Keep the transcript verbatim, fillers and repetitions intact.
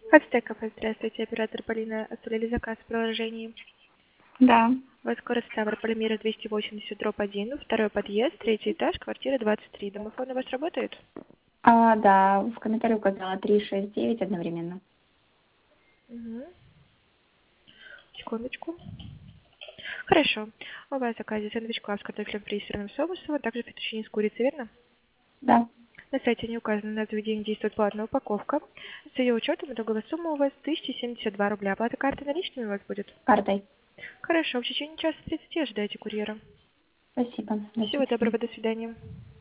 Ацтеков, здравствуйте, оператор Полина, оставляли заказ в приложении. Да. Воскоров Ставрополь, Мира двести восемьдесят, дробь один, второй подъезд, третий этаж, квартира двадцать три. Домофон у вас работает? А, да, в комментарии указала три шесть девять одновременно. Угу. Секундочку. Хорошо. У вас в заказе сэндвич класс с картофелем фри и сырным соусом, а также фетучини с курицей, верно? Да. На сайте не указано, на заведении действует платная упаковка. С ее учетом итоговая сумма у вас тысяча семьдесят два рубля. Оплата карты наличными у вас будет? Картой. Хорошо, в течение часа тридцати ожидайте курьера. Спасибо. До Всего свидания. доброго, до свидания.